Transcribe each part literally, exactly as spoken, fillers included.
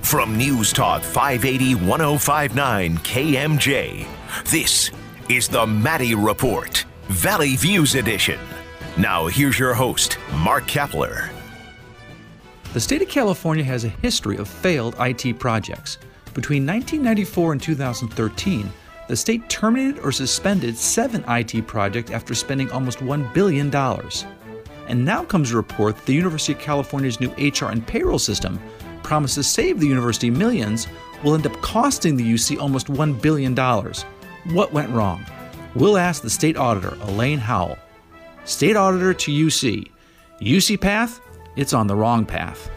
From News Talk five eighty, ten fifty-nine K M J, this is the Maddie Report, Valley Views Edition. Now here's your host, Mark Kepler. The state of California has a history of failed I T projects. Between nineteen ninety-four and two thousand thirteen, the state terminated or suspended seven I T projects after spending almost one billion dollars. And now comes a report that the University of California's new H R and payroll system promised to save the university millions will end up costing the U C almost one billion dollars. What went wrong? We'll ask the state auditor, Elaine Howell. State auditor to U C. U C path? It's on the wrong path.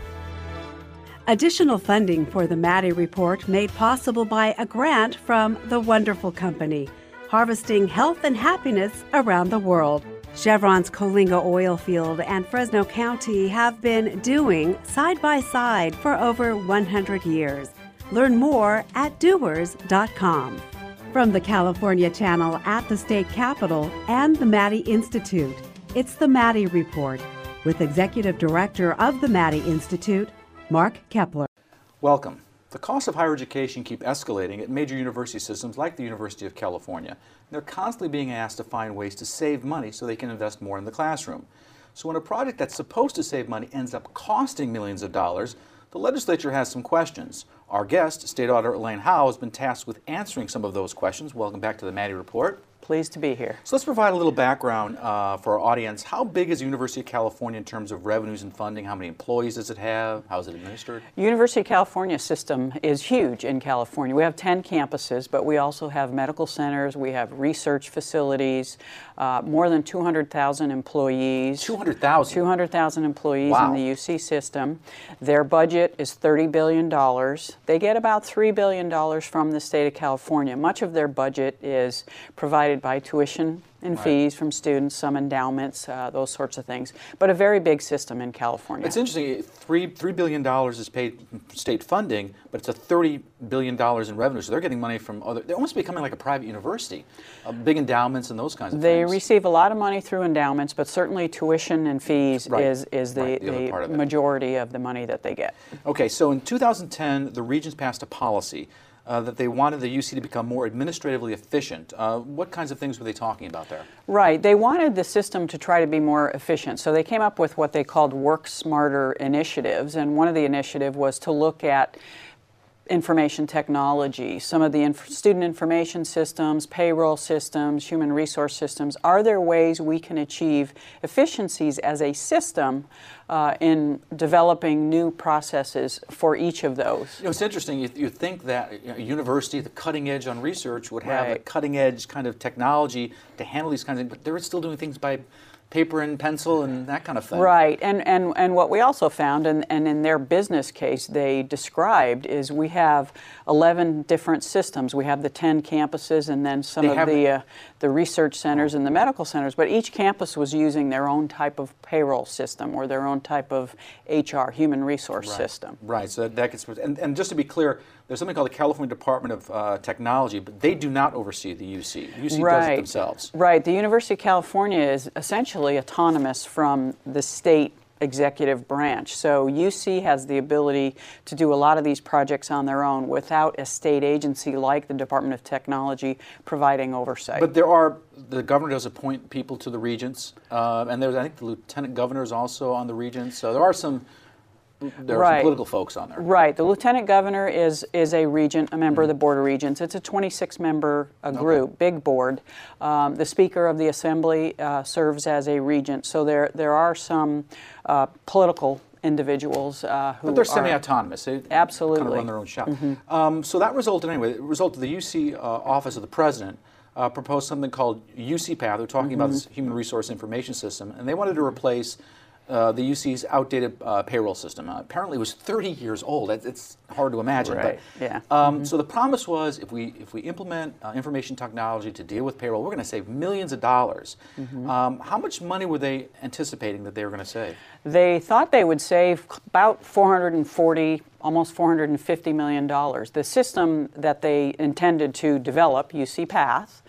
Additional funding for the Maddie Report made possible by a grant from The Wonderful Company, harvesting health and happiness around the world. Chevron's Coalinga oil field and Fresno County have been doing side by side for over one hundred years. Learn more at doers dot com. From the California Channel at the State Capitol and the Maddie Institute, it's the Maddie Report with Executive Director of the Maddie Institute, Mark Kepler. Welcome. The costs of higher education keep escalating at major university systems like the University of California. They're constantly being asked to find ways to save money so they can invest more in the classroom. So when a project that's supposed to save money ends up costing millions of dollars, the legislature has some questions. Our guest, State Auditor Elaine Howell, has been tasked with answering some of those questions. Welcome back to the Maddie Report. Pleased to be here. So let's provide a little background uh, for our audience. How big is the University of California in terms of revenues and funding? How many employees does it have? How is it administered? University of California system is huge in California. We have ten campuses, but we also have medical centers, we have research facilities, uh, more than two hundred thousand employees. two hundred thousand? two hundred thousand employees Wow. in the U C system. Their budget is thirty billion dollars. They get about three billion dollars from the state of California. Much of their budget is provided by tuition and Right. fees from students, some endowments, uh, those sorts of things. But a very big system in California. It's interesting, three, $3 billion dollars is paid state funding, but it's a thirty billion dollars in revenue, so they're getting money from other, they're almost becoming like a private university, uh, big endowments and those kinds of They things. receive a lot of money through endowments, but certainly tuition and fees Right. is, is the, Right, the other part the of it. majority of the money that they get. Okay, so in two thousand ten, the Regents passed a policy uh, that they wanted the U C to become more administratively efficient. Uh, what kinds of things were they talking about there? Right. They wanted the system to try to be more efficient. So they came up with what they called Work Smarter initiatives. And one of the initiative was to look at information technology, some of the inf- student information systems, payroll systems, human resource systems. Are there ways we can achieve efficiencies as a system uh, in developing new processes for each of those? You know, it's interesting. You, you think that you know, a university, the cutting edge on research, would have Right. a cutting edge kind of technology to handle these kinds of things, but they're still doing things by paper and pencil and that kind of thing. Right, and, and, and what we also found, and, and in their business case they described, is we have eleven different systems. We have the ten campuses and then some They of have the, the- uh, the research centers and the medical centers, but each campus was using their own type of payroll system or their own type of H R, human resource Right. system. Right, so that, that gets, and, and just to be clear, there's something called the California Department of uh, Technology, but they do not oversee the U C. The U C does it Right. themselves. Right. The University of California is essentially autonomous from the state executive branch. So U C has the ability to do a lot of these projects on their own without a state agency like the Department of Technology providing oversight. But there are, the governor does appoint people to the regents, uh, and there's, I think the lieutenant governor is also on the regents, so there are some, there are Right. some political folks on there. Right. The lieutenant governor is is a regent, a member of the Board of Regents. It's a twenty-six member uh, group, Okay. big board. Um, the Speaker of the Assembly uh, serves as a regent. So there there are some uh, political individuals uh, who But they're are semi-autonomous. They Absolutely. kind of run their own shop. Um, so that resulted, anyway, it resulted the U C uh, Office of the President uh, proposed something called U C Path. They're talking about this Human Resource Information System, and they wanted to replace uh, the U C's outdated uh, payroll system. Uh, apparently, it was thirty years old. It's, it's hard to imagine. Right. But, Yeah. um, So the promise was, if we if we implement uh, information technology to deal with payroll, we're going to save millions of dollars. Um, how much money were they anticipating that they were going to save? They thought they would save about four hundred forty, almost four hundred fifty million dollars. The system that they intended to develop, U C Path,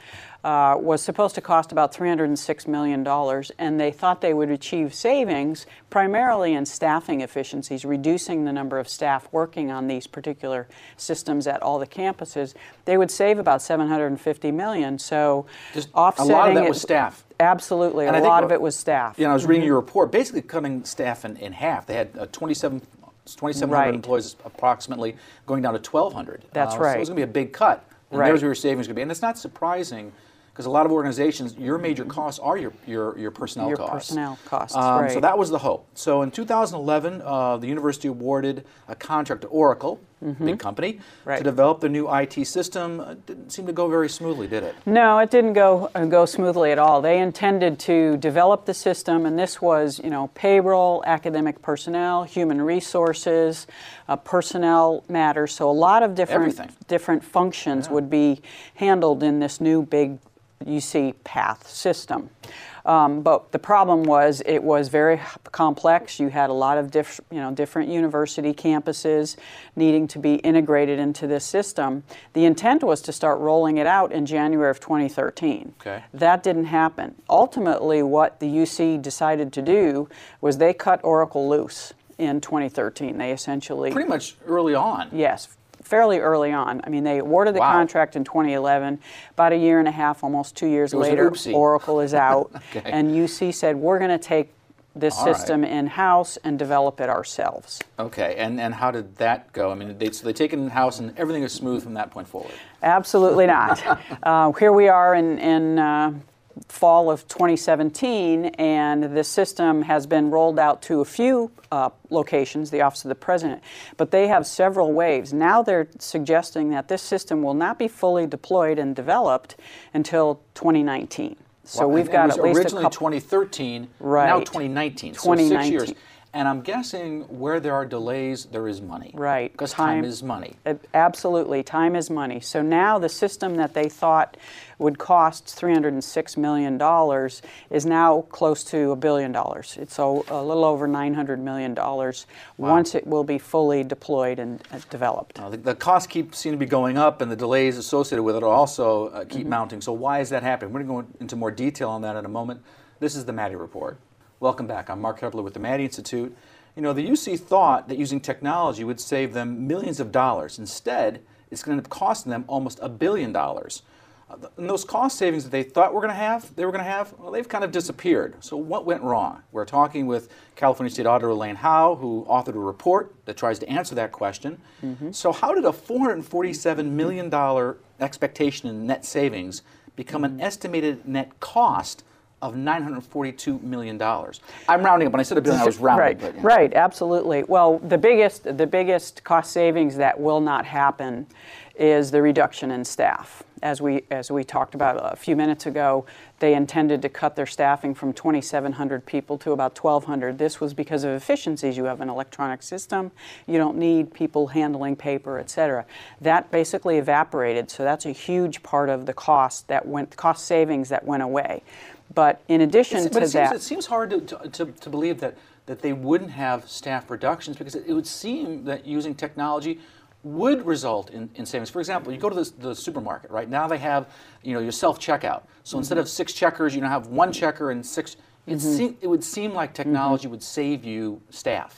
uh, was supposed to cost about three hundred six million dollars, and they thought they would achieve savings primarily in staffing efficiencies, reducing the number of staff working on these particular systems at all the campuses. They would save about seven hundred fifty million dollars. So Just offsetting a lot of that it, was staff. Absolutely, And a I think lot what- of it was staff. You know, I was reading your report, basically cutting staff in, in half. They had uh, twenty-seven hundred Right. employees approximately, going down to twelve hundred. That's uh, right. So it was going to be a big cut. And Right. there's where your savings going to be. And it's not surprising, because a lot of organizations, your major costs are your your, your personnel Your costs. personnel costs, Um, right. So that was the hope. So in two thousand eleven, uh, the university awarded a contract to Oracle, big company, Right. to develop the new I T system. It didn't seem to go very smoothly, did it? No, it didn't go uh, go smoothly at all. They intended to develop the system, and this was, you know, payroll, academic personnel, human resources, uh, personnel matters. So a lot of different Everything. different functions would be handled in this new big U C PATH system. Um, but the problem was it was very complex. You had a lot of diff, you know, different university campuses needing to be integrated into this system. The intent was to start rolling it out in January of twenty thirteen. Okay. That didn't happen. Ultimately, what the U C decided to do was they cut Oracle loose in twenty thirteen. They essentially Pretty much early on. Yes, fairly early on. I mean, they awarded the Wow. contract in twenty eleven. About a year and a half, almost two years It was an later, oopsie. Oracle is out. Okay. And U C said, we're going to take this All right. system in-house and develop it ourselves. Okay, and, and how did that go? I mean, they, so they take it in-house and everything is smooth from that point forward. Absolutely not. uh, here we are in, in uh, fall of twenty seventeen, and the system has been rolled out to a few uh, locations, the Office of the President, but they have several waves. Now they're suggesting that this system will not be fully deployed and developed until twenty nineteen. So Well, we've and got it was at least a originally couple. twenty thirteen, now Right. twenty nineteen, so twenty six nineteen. years. And I'm guessing where there are delays, there is money. Right. Because time, Time- is money. Uh, Absolutely, time is money. So now the system that they thought would cost three hundred six million dollars is now close to a billion dollars. It's a, a little over nine hundred million dollars once it will be fully deployed and uh, developed. Uh, the, the costs keep seem to be going up, and the delays associated with it also uh, keep Mm-hmm. mounting. So why is that happening? We're going to go into more detail on that in a moment. This is the Maddie Report. Welcome back. I'm Mark Kepler with the Maddie Institute. You know, the U C thought that using technology would save them millions of dollars. Instead, it's going to end up costing them almost a billion dollars. Uh, th- and those cost savings that they thought were going to have, they were going to have, well, they've kind of disappeared. So what went wrong? We're talking with California State Auditor Elaine Howe, who authored a report that tries to answer that question. So how did a four hundred forty-seven million dollars expectation in net savings become an estimated net cost of nine hundred forty-two million dollars? I'm rounding up. When I said a billion, I was rounding. Right, but, yeah. right, absolutely. Well, the biggest, the biggest cost savings that will not happen is the reduction in staff. As we, as we talked about a few minutes ago, they intended to cut their staffing from twenty-seven hundred people to about twelve hundred. This was because of efficiencies. You have an electronic system, you don't need people handling paper, et cetera. That basically evaporated, so that's a huge part of the cost that went, cost savings that went away. But in addition It's- to but it that, seems, it seems hard to, to, to, to believe that, that they wouldn't have staff reductions, because it, it would seem that using technology would result in, in savings. For example, you go to the, the supermarket, right? Now they have, you know, your self-checkout. So instead of six checkers, you now have one checker and six. It, seem, it would seem like technology would save you staff.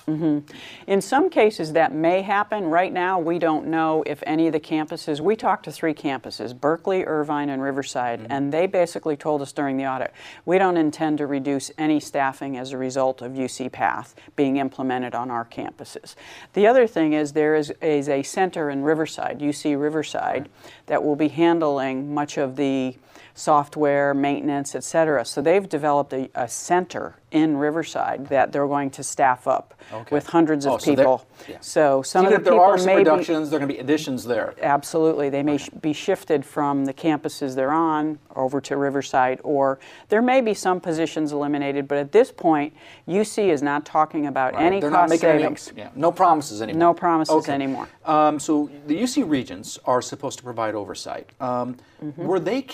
in some cases that may happen. Right now, we don't know if any of the campuses, we talked to three campuses, Berkeley, Irvine, and Riverside, and they basically told us during the audit, we don't intend to reduce any staffing as a result of U C PATH being implemented on our campuses. The other thing is there is, is a center in Riverside, U C Riverside, that will be handling much of the software, maintenance, et cetera. So they've developed a, a center in Riverside that they're going to staff up Okay. with hundreds of Oh, so they're- people. yeah. So some Even of if the there people are some may be, reductions, there are going to be additions there. absolutely, they may sh- be shifted from the campuses they're on over to Riverside, or there may be some positions eliminated, but at this point, U C is not talking about any They're not cost making any- savings. yeah, no promises anymore. No promises Okay. anymore. Um, so the U C regents are supposed to provide oversight. Um, Mm-hmm. Were they kept in the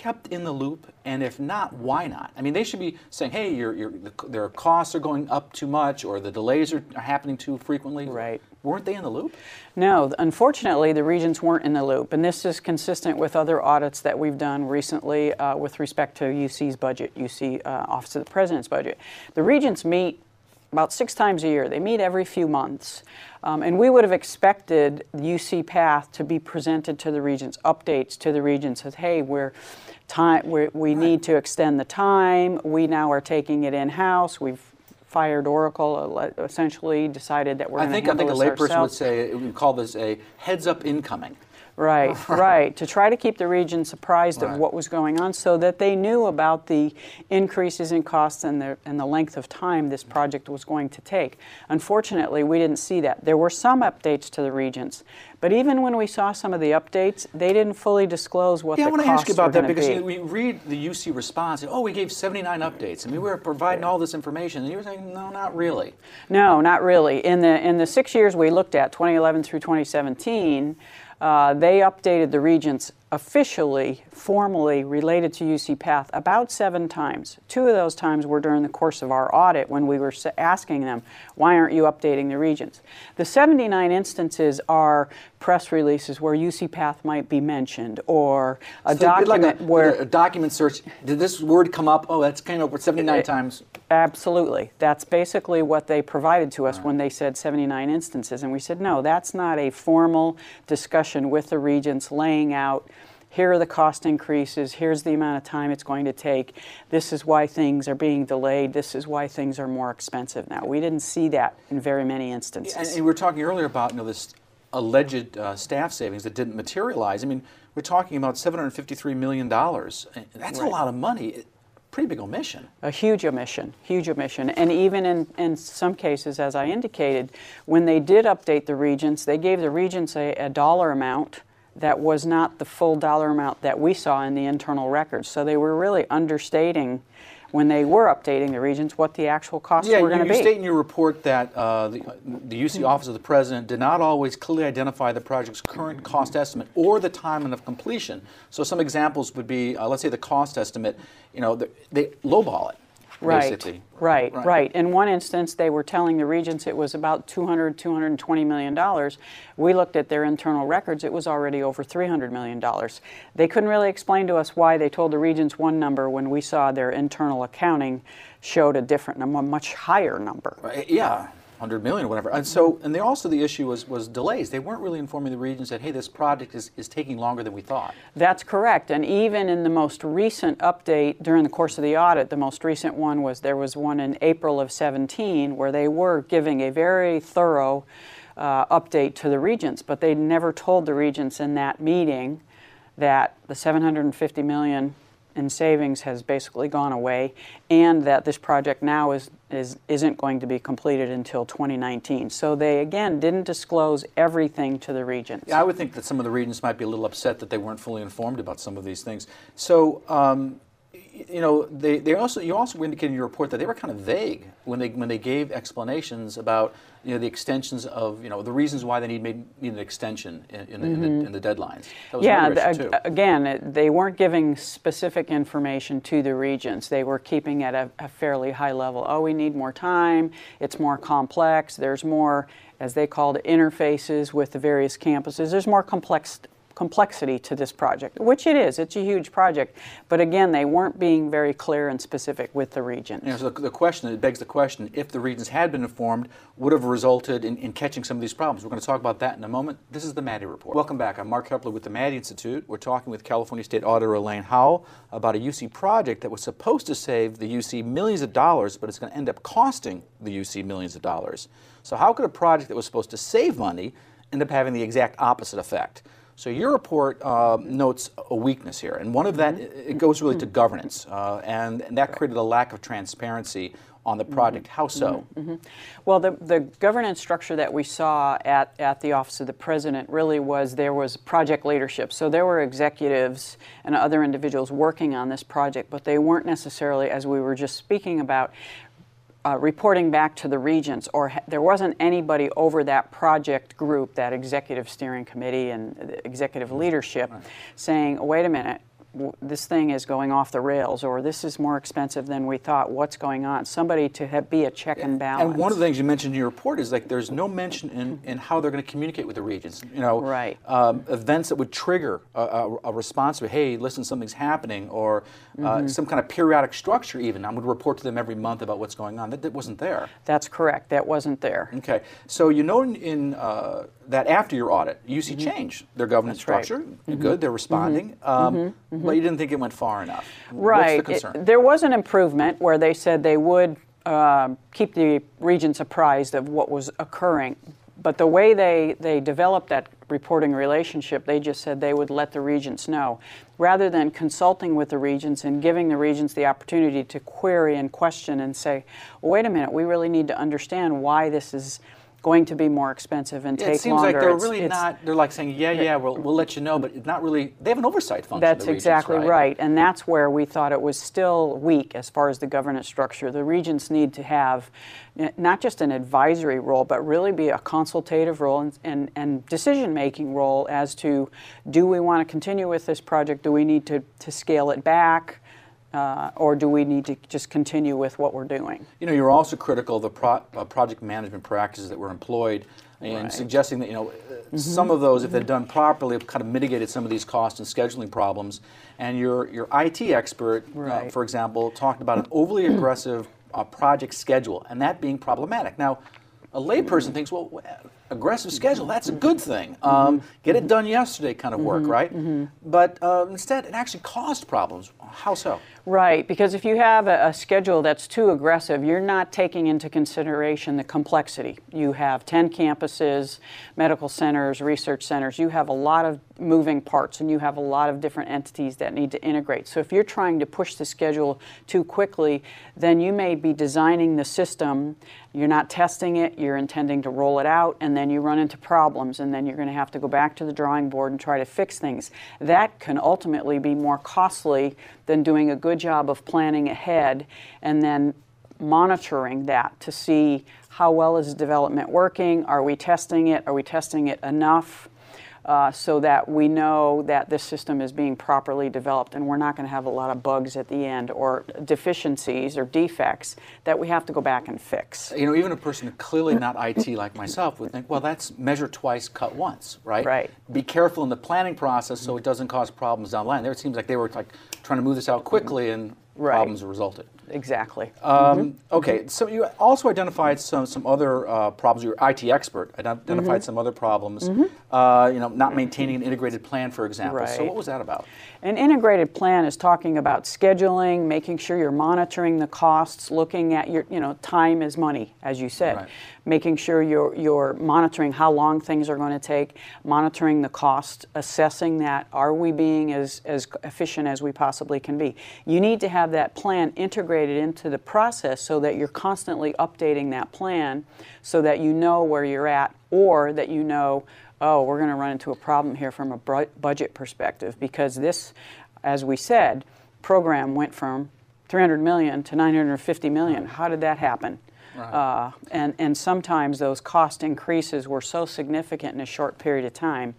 the loop? And if not, why not? I mean, they should be saying, hey, your, your, their costs are going up too much, or the delays are, are happening too frequently. Right. Weren't they in the loop? No, unfortunately, the regions weren't in the loop. And this is consistent with other audits that we've done recently uh, with respect to U C's budget, U C uh, Office of the President's budget. The regions meet about six times a year. They meet every few months. Um, and we would have expected the U C Path to be presented to the regions, updates to the regions, says, hey, we're time, we're, we right. need to extend the time. We now are taking it in-house. We've fired Oracle, essentially decided that we're going to handle this ourselves. I think a layperson would say, we call this a heads-up incoming. Right, right, to try to keep the region apprised right. of what was going on so that they knew about the increases in costs and the, and the length of time this project was going to take. Unfortunately, we didn't see that. There were some updates to the regions, but even when we saw some of the updates, they didn't fully disclose what yeah, the costs were costs Yeah, I want to ask you about that because be. you, we read the U C response, and, oh, we gave seventy-nine updates. I mean, we were providing all this information, and you were saying, no, not really. No, not really. In the, in the six years we looked at, twenty eleven through twenty seventeen, Uh, they updated the regions officially, formally related to U C Path about seven times. Two of those times were during the course of our audit when we were asking them, why aren't you updating the regions? The seventy-nine instances are press releases where U C Path might be mentioned, or a so document like a, where... a document search, did this word come up? Oh, that's came up with seventy-nine it, times. Absolutely. That's basically what they provided to us right. when they said seventy-nine instances. And we said, no, that's not a formal discussion with the regions laying out, here are the cost increases, here's the amount of time it's going to take, this is why things are being delayed, this is why things are more expensive now. We didn't see that in very many instances. And, and we were talking earlier about you know, this alleged uh, staff savings that didn't materialize. I mean, we're talking about seven hundred fifty-three million dollars. That's right. a lot of money. Pretty big omission. A huge omission, huge omission. And even in, in some cases, as I indicated, when they did update the regions, they gave the regions a, a dollar amount that was not the full dollar amount that we saw in the internal records. So they were really understating when they were updating the regions what the actual costs yeah, were going to be. Yeah, you state in your report that uh, the, the U C Office of the President did not always clearly identify the project's current cost estimate or the timing of completion. So some examples would be, uh, let's say the cost estimate, you know, the, they lowball it. Right, basically. right, right, right. In one instance, they were telling the regions it was about two hundred, two hundred twenty million dollars. We looked at their internal records, it was already over three hundred million dollars. They couldn't really explain to us why they told the regions one number when we saw their internal accounting showed a different number, a much higher number. Right, yeah. one hundred million or whatever. And so, and they also the issue was, was delays. They weren't really informing the regions that, hey, this project is, is taking longer than we thought. That's correct. And even in the most recent update during the course of the audit, the most recent one was, there was one in April of seventeen where they were giving a very thorough uh, update to the regions, but they never told the regions in that meeting that the seven hundred fifty million dollars in savings has basically gone away, and that this project now is, is, isn't going to be completed until twenty nineteen. So they, again, didn't disclose everything to the regions. Yeah, I would think that some of the regions might be a little upset that they weren't fully informed about some of these things. So, um, you know, they, they also you also indicated in your report that they were kind of vague when they when they gave explanations about you know the extensions of you know the reasons why they need made, need an extension in, in, the, mm-hmm. in, the, in the deadlines. That was yeah, another issue too. Again, it, they weren't giving specific information to the regions. They were keeping at a, a fairly high level. Oh, we need more time. It's more complex. There's more, as they called it, interfaces with the various campuses. There's more complex. complexity to this project, which it is. It's a huge project. But again, they weren't being very clear and specific with the regions. You know, so the, the question, it begs the question, if the regions had been informed, would have resulted in, in catching some of these problems. We're going to talk about that in a moment. This is the Maddie Report. Welcome back. I'm Mark Kepler with the Maddie Institute. We're talking with California State Auditor Elaine Howell about a U C project that was supposed to save the U C millions of dollars, but it's going to end up costing the U C millions of dollars. So how could a project that was supposed to save money end up having the exact opposite effect? So your report uh, notes a weakness here, and one of that, it goes really to governance, uh, and, and that created a lack of transparency on the project. How so? Mm-hmm. Well, the, the governance structure that we saw at, at the Office of the President really was, there was project leadership. So there were executives and other individuals working on this project, but they weren't necessarily, as we were just speaking about, Uh, reporting back to the regions, or ha there wasn't anybody over that project group, that executive steering committee and the executive leadership, right. saying, wait a minute, w- this thing is going off the rails, or this is more expensive than we thought. What's going on? Somebody to have, be a check and balance. And one of the things you mentioned in your report is like there's no mention in, in how they're going to communicate with the regions. You know, right. um, events that would trigger a, a, a response to, hey, listen, something's happening, or uh, mm-hmm. some kind of periodic structure even. I'm going to report to them every month about what's going on. That, that wasn't there. That's correct. That wasn't there. Okay. So you know in, in uh, that after your audit, U C mm-hmm. changed their governance That's structure. Right. Mm-hmm. Good, they're responding. Mm-hmm. Um, mm-hmm. But you didn't think it went far enough. Right. What's the concern? It, there was an improvement where they said they would uh, keep the regions apprised of what was occurring. But the way they, they developed that reporting relationship, they just said they would let the regents know. Rather than consulting with the regions and giving the regions the opportunity to query and question and say, well, wait a minute, we really need to understand why this is going to be more expensive and yeah, take it seems longer. like they're it's, really it's, not, they're like saying, yeah, yeah, we'll, we'll let you know, but it's not really, they have an oversight function. That's the regions, exactly right? right. And that's where we thought it was still weak as far as the governance structure. The regions need to have not just an advisory role, but really be a consultative role and, and, and decision-making role as to, do we want to continue with this project? Do we need to, to scale it back? Uh, or do we need to just continue with what we're doing? You know, you're also critical of the pro- uh, project management practices that were employed, and right. suggesting that, you know, mm-hmm. some of those, if they're done properly, have kind of mitigated some of these cost and scheduling problems. And your your I T expert, right. uh, for example, talked about an overly aggressive uh, project schedule, and that being problematic. Now, a layperson thinks, well, aggressive schedule, that's a good thing. Um, get it done yesterday kind of work, mm-hmm. right? Mm-hmm. But uh, instead, it actually caused problems. How so? Right, because if you have a, a schedule that's too aggressive, you're not taking into consideration the complexity. You have ten campuses, medical centers, research centers. You have a lot of moving parts, and you have a lot of different entities that need to integrate. So if you're trying to push the schedule too quickly, then you may be designing the system, you're not testing it, you're intending to roll it out, and then you run into problems, and then you're going to have to go back to the drawing board and try to fix things. That can ultimately be more costly than doing a good job of planning ahead and then monitoring that to see how well is development working, are we testing it, are we testing it enough, uh, so that we know that this system is being properly developed and we're not going to have a lot of bugs at the end or deficiencies or defects that we have to go back and fix. You know, even a person clearly not I T like myself would think, well, that's measure twice, cut once, right? Right. Be careful in the planning process so it doesn't cause problems down the line. There it seems like they were like trying to move this out quickly and right. problems resulted. Exactly. Um, mm-hmm. Okay, so you also identified some some other uh, problems. You're an I T expert. Identified mm-hmm. some other problems. Mm-hmm. Uh, you know, not maintaining an integrated plan, for example. Right. So what was that about? An integrated plan is talking about scheduling, making sure you're monitoring the costs, looking at your, you know, time is money, as you said. Right. Making sure you're you're monitoring how long things are going to take, monitoring the cost, assessing that, are we being as, as efficient as we possibly can be. You need to have that plan integrated into the process so that you're constantly updating that plan so that you know where you're at, or that you know, oh, we're going to run into a problem here from a br- budget perspective, because this, as we said, program went from three hundred million to nine hundred fifty million. How did that happen? Right. Uh, and, and sometimes those cost increases were so significant in a short period of time,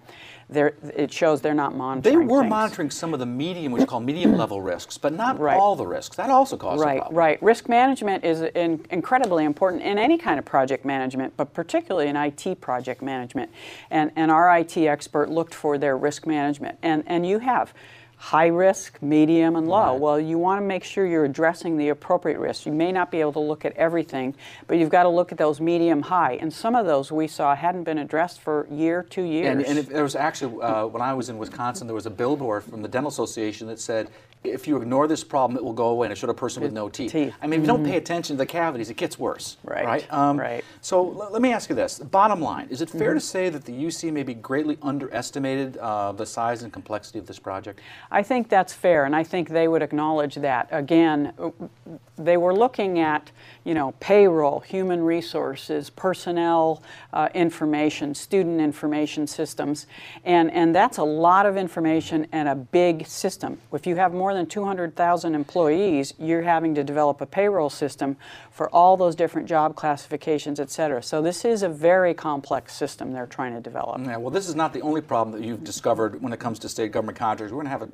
it shows they're not monitoring They were things. monitoring some of the medium, which you call medium level risks, but not right. all the risks. That also caused right, a problem. Right, Risk management is in, incredibly important in any kind of project management, but particularly in I T project management. And, and our I T expert looked for their risk management. And, and you have high risk, medium, and low. Right. Well, you want to make sure you're addressing the appropriate risks. You may not be able to look at everything, but you've got to look at those medium, high. And some of those we saw hadn't been addressed for a year, two years. And, and if there was actually, uh, when I was in Wisconsin, there was a billboard from the Dental Association that said, if you ignore this problem, it will go away, and it showed a person with no teeth. teeth. I mean, if you Mm-hmm. don't pay attention to the cavities, it gets worse. Right, Right. Um, right. So l- let me ask you this. Bottom line, is it fair Mm-hmm. to say that the U C maybe greatly underestimated uh, the size and complexity of this project? I think that's fair, and I think they would acknowledge that. Again, they were looking at, you know, payroll, human resources, personnel uh, information, student information systems, and, and that's a lot of information and a big system. If you have more than two hundred thousand employees, you're having to develop a payroll system for all those different job classifications, et cetera. So this is a very complex system they're trying to develop. Yeah, well, this is not the only problem that you've discovered when it comes to state government contracts. We're going to have a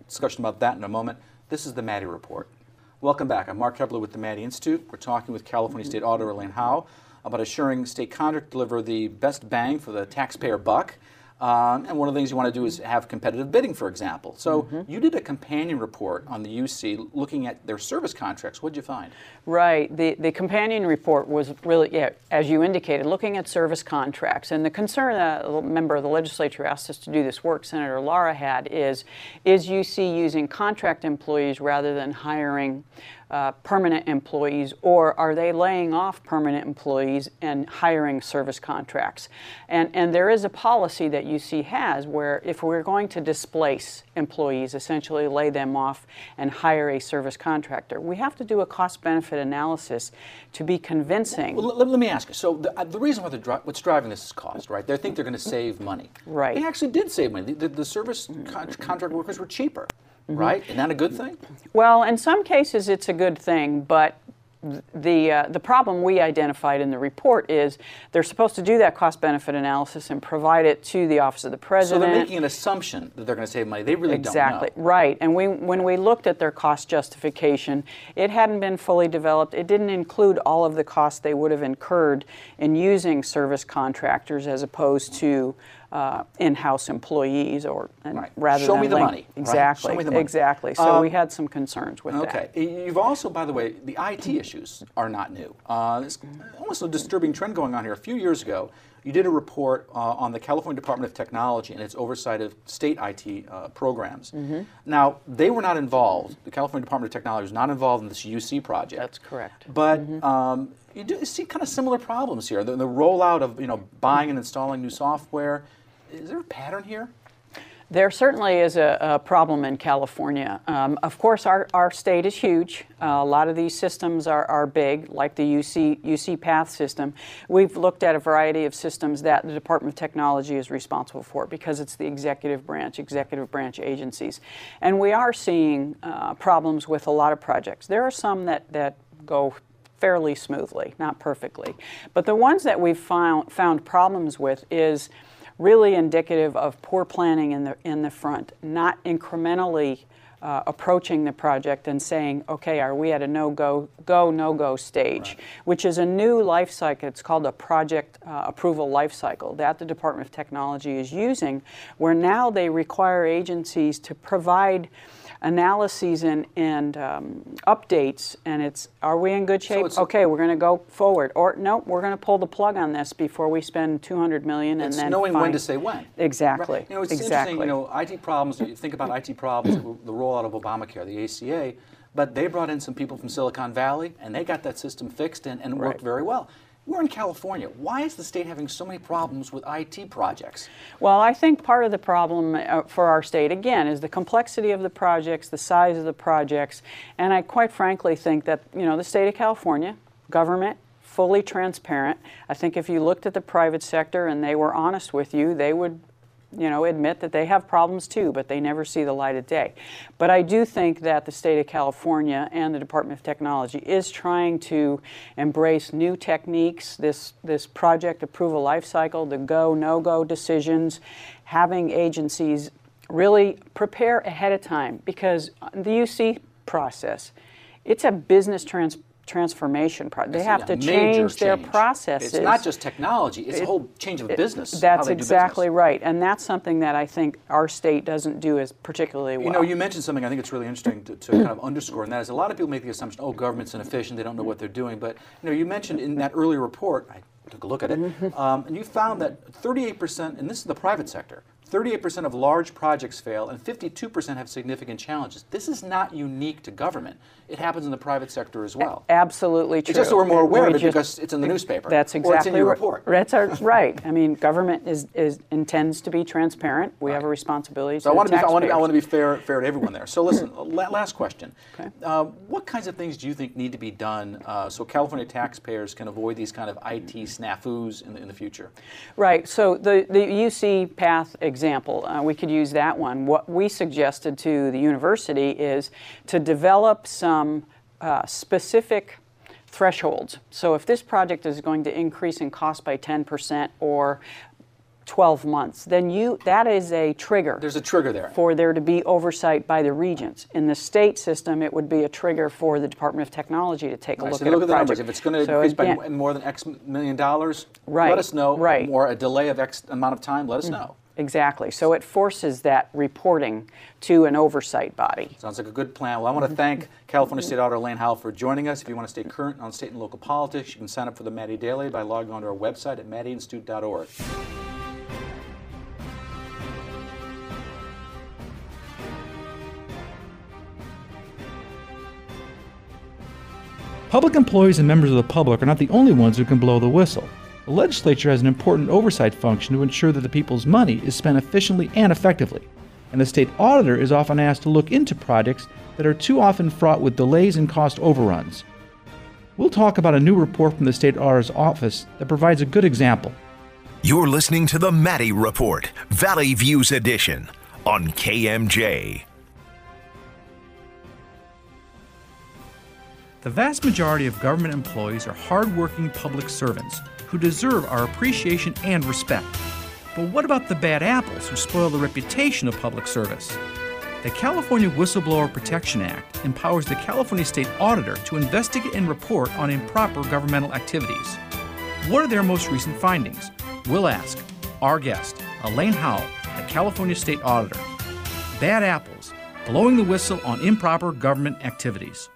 discussion about that in a moment. This is the Maddie Report. Welcome back. I'm Mark Kepler with the Maddie Institute. We're talking with California State Auditor Elaine Howe about assuring state contract deliver the best bang for the taxpayer buck. Um, and one of the things you want to do is have competitive bidding, for example. So mm-hmm. you did a companion report on the U C looking at their service contracts. What did you find? Right. The, the companion report was really, yeah, as you indicated, looking at service contracts. And the concern that a member of the legislature asked us to do this work, Senator Lara had, is, is U C using contract employees rather than hiring Uh, permanent employees, or are they laying off permanent employees and hiring service contracts? And, and there is a policy that U C has where if we're going to displace employees, essentially lay them off and hire a service contractor, we have to do a cost-benefit analysis to be convincing. Well, let, let me ask you. So the, uh, the reason why they're dri- what's driving this is cost, right? They think they're going to save money. Right. They actually did save money. The, the, the service con- contract workers were cheaper. Mm-hmm. Right? Isn't that a good thing? Well, in some cases it's a good thing, but the uh, the problem we identified in the report is they're supposed to do that cost-benefit analysis and provide it to the Office of the President. So they're making an assumption that they're going to save money. They really exactly. don't know. Right. And we when we looked at their cost justification, it hadn't been fully developed. It didn't include all of the costs they would have incurred in using service contractors as opposed to Uh, in-house employees, or right. rather Show than me the link. money. Exactly. Right? Show me the money. Exactly. So um, we had some concerns with okay. that. Okay. You've also, by the way, the I T issues are not new. Uh, there's almost a disturbing trend going on here. A few years ago, you did a report uh, on the California Department of Technology and its oversight of state I T uh, programs. Mm-hmm. Now, they were not involved. The California Department of Technology was not involved in this U C project. That's correct. But mm-hmm. um, you do see kind of similar problems here. The, the rollout of you know buying and installing new software. Is there a pattern here? There certainly is a, a problem in California. Um, of course, our, our state is huge. Uh, a lot of these systems are, are big, like the U C, U C Path system. We've looked at a variety of systems that the Department of Technology is responsible for because it's the executive branch, executive branch agencies. And we are seeing uh, problems with a lot of projects. There are some that, that go fairly smoothly, not perfectly. But the ones that we've found, found problems with is really indicative of poor planning in the in the front, not incrementally uh, approaching the project and saying, okay, are we at a no-go, go, no-go stage, right. which is a new life cycle. It's called a project uh, approval life cycle that the Department of Technology is using, where now they require agencies to provide analyses and, and um, updates, and it's, are we in good shape? So okay, we're going to go forward. Or, no, we're going to pull the plug on this before we spend two hundred million dollars and it's then knowing find, when to say when. Exactly. Right. You know, it's exactly. interesting, you know, I T problems, you think about I T problems, the rollout of Obamacare, the A C A, but they brought in some people from Silicon Valley, and they got that system fixed and, and it worked right. very well. We're in California. Why is the state having so many problems with I T projects? Well, I think part of the problem uh, for our state, again, is the complexity of the projects, the size of the projects, and I quite frankly think that, you know, the state of California, government, fully transparent. I think if you looked at the private sector and they were honest with you, they would, you know, admit that they have problems too, but they never see the light of day. But I do think that the state of California and the Department of Technology is trying to embrace new techniques, this, this project approval life cycle, the go, no-go decisions, having agencies really prepare ahead of time, because the U C process, it's a business trans transformation project. They have to change their processes. It's not just technology, it's it, a whole change of it, business. That's exactly right. And that's something that I think our state doesn't do as particularly well. You know, you mentioned something I think it's really interesting to, to kind of underscore, and that is a lot of people make the assumption, oh, government's inefficient, they don't know what they're doing. But, you know, you mentioned in that earlier report, I took a look at it, um, and you found that thirty-eight percent, and this is the private sector, thirty-eight percent of large projects fail and fifty-two percent have significant challenges. This is not unique to government. It happens in the private sector as well. A absolutely true. It's just that we're more aware we of it just, because it's in the newspaper. That's exactly or it's in your right. report. That's our, right. I mean, government is, is intends to be transparent. We right. have a responsibility so to I want to be I want to, taxpayers. I want to be fair fair to everyone there. So listen, last question. Okay. Uh, what kinds of things do you think need to be done uh, so California taxpayers can avoid these kind of I T snafus in the, in the future? Right. So the, the U C Path example, uh, we could use that one. What we suggested to the university is to develop some uh, specific thresholds. So if this project is going to increase in cost by ten percent or twelve months, then you that is a trigger. There's a trigger there. For there to be oversight by the regents. In the state system, it would be a trigger for the Department of Technology to take a Right, look so at look a at the project. numbers. If it's going to So increase again, by more than X million dollars, Right, let us know. right. Or a delay of X amount of time, let us know. Exactly. So it forces that reporting to an oversight body. Sounds like a good plan. Well, I want to thank California State Auditor Elaine Howell for joining us. If you want to stay current on state and local politics, you can sign up for the Maddie Daily by logging on to our website at maddie institute dot org. Public employees and members of the public are not the only ones who can blow the whistle. The legislature has an important oversight function to ensure that the people's money is spent efficiently and effectively, and the state auditor is often asked to look into projects that are too often fraught with delays and cost overruns. We'll talk about a new report from the state auditor's office that provides a good example. You're listening to the Maddie Report, Valley Views Edition, on K M J. The vast majority of government employees are hardworking public servants who deserve our appreciation and respect. But what about the bad apples who spoil the reputation of public service? The California Whistleblower Protection Act empowers the California State Auditor to investigate and report on improper governmental activities. What are their most recent findings? We'll ask our guest, Elaine Howell, the California State Auditor. Bad apples, blowing the whistle on improper government activities.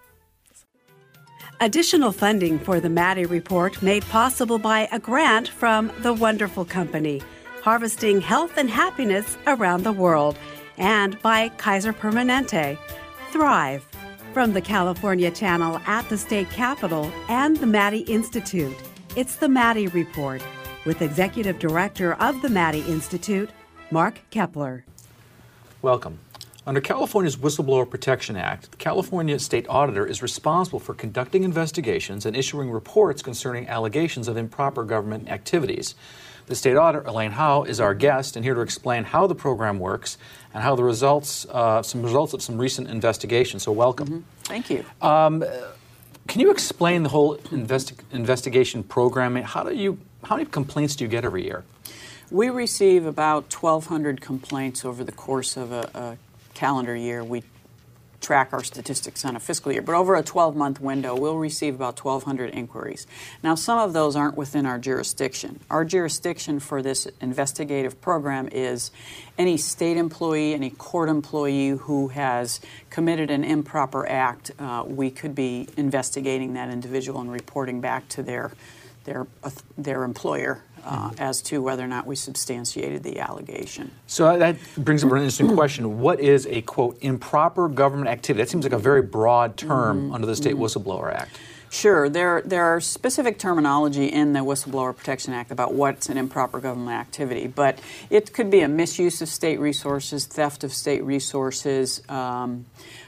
Additional funding for the Maddie Report made possible by a grant from The Wonderful Company, harvesting health and happiness around the world, and by Kaiser Permanente. Thrive. From the California Channel at the State Capitol and the Maddie Institute, it's the Maddie Report with Executive Director of the Maddie Institute, Mark Kepler. Welcome. Under California's Whistleblower Protection Act, the California State Auditor is responsible for conducting investigations and issuing reports concerning allegations of improper government activities. The State Auditor, Elaine Howell, is our guest and here to explain how the program works and how the results, uh, some results of some recent investigations. So welcome. Mm-hmm. Thank you. Um, can you explain the whole investi- investigation program? How do you, how many complaints do you get every year? We receive about twelve hundred complaints over the course of a, a calendar year. We track our statistics on a fiscal year, but over a twelve-month window, we'll receive about twelve hundred inquiries. Now, some of those aren't within our jurisdiction. Our jurisdiction for this investigative program is any state employee, any court employee who has committed an improper act. Uh, we could be investigating that individual and reporting back to their their uh, their employer uh, as to whether or not we substantiated the allegation. So that brings up an interesting question. What is a, quote, improper government activity? That seems like a very broad term mm-hmm. under the State mm-hmm. Whistleblower Act. Sure. There, there are specific terminology in the Whistleblower Protection Act about what's an improper government activity, but it could be a misuse of state resources, theft of state resources, um,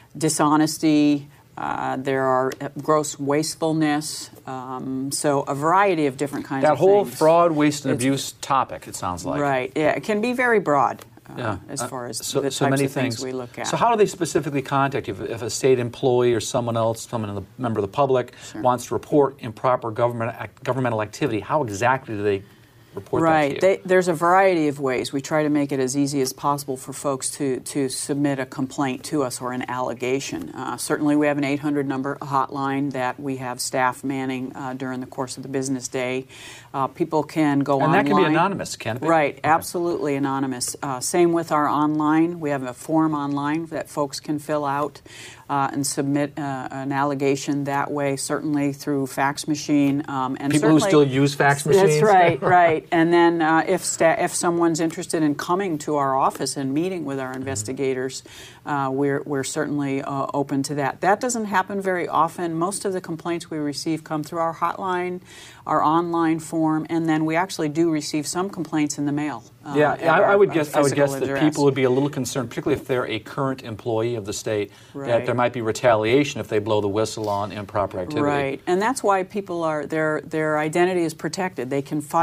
dishonesty. Uh, there are gross wastefulness, um, so a variety of different kinds that of whole things. fraud, waste, and It's, abuse topic, it sounds like. Right, yeah, it can be very broad uh, yeah. as far as so, the so types many of things. things we look at. So how do they specifically contact you? If, if a state employee or someone else, someone in the, member of the public, Sure. wants to report improper government ac- governmental activity, how exactly do they report right. that to you? They, there's a variety of ways. We try to make it as easy as possible for folks to, to submit a complaint to us or an allegation. Uh, certainly we have an eight hundred number hotline that we have staff manning uh, during the course of the business day. Uh, people can go and online. And that can be anonymous, can't it? Right, okay. absolutely anonymous. Uh, same with our online. We have a form online that folks can fill out uh, and submit uh, an allegation that way, certainly through fax machine. Um, and People who still use fax machines? That's right, right. And then uh, if sta- if someone's interested in coming to our office and meeting with our investigators, uh, we're, we're certainly uh, open to that. That doesn't happen very often. Most of the complaints we receive come through our hotline, our online form, and then we actually do receive some complaints in the mail. Uh, yeah, I, our, I would guess. I would guess address. that people would be a little concerned, particularly if they're a current employee of the state, right. that there might be retaliation if they blow the whistle on improper activity. Right, and that's why people are their their identity is protected. They can file a complaint.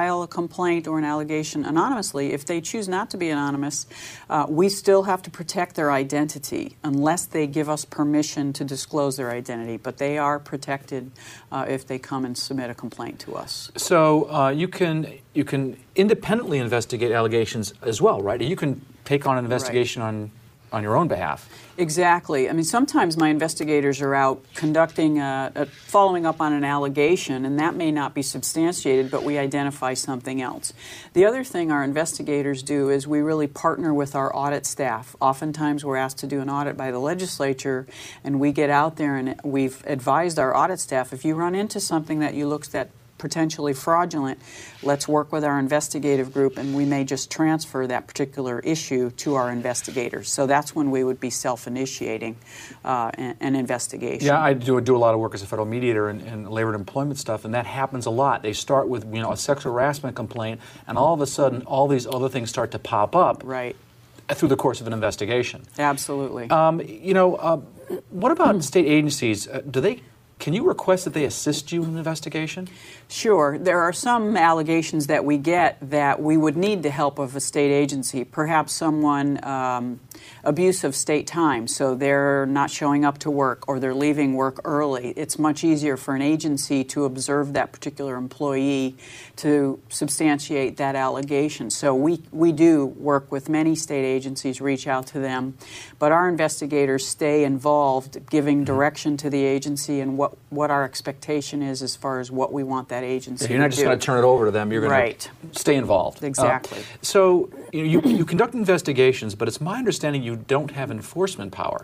complaint or an allegation anonymously. If they choose not to be anonymous, uh, we still have to protect their identity unless they give us permission to disclose their identity. But they are protected uh, if they come and submit a complaint to us. So uh, you can you can independently investigate allegations as well, right? You can take on an investigation right. on on your own behalf. Exactly. I mean, sometimes my investigators are out conducting, a, a, following up on an allegation, and that may not be substantiated, but we identify something else. The other thing our investigators do is we really partner with our audit staff. Oftentimes we're asked to do an audit by the legislature, and we get out there and we've advised our audit staff, if you run into something that you look at potentially fraudulent, let's work with our investigative group, and we may just transfer that particular issue to our investigators. So that's when we would be self-initiating uh, an, an investigation. Yeah, I do, do a lot of work as a federal mediator in, in labor and employment stuff, and that happens a lot. They start with, you know, a sexual harassment complaint, and all of a sudden, all these other things start to pop up. Right. Through the course of an investigation. Absolutely. Um, you know, uh, what about state agencies? Uh, do they? Can you request that they assist you in an investigation? Sure. There are some allegations that we get that we would need the help of a state agency, perhaps someone um, abuse of state time, so they're not showing up to work or they're leaving work early. It's much easier for an agency to observe that particular employee to substantiate that allegation. So we, we do work with many state agencies, reach out to them, but our investigators stay involved, giving direction to the agency and what, what our expectation is as far as what we want that agency to do. You're not just going to turn it over to them, you're going right. to stay involved. Exactly. Uh, so you, you, you conduct investigations, but it's my understanding you don't have enforcement power.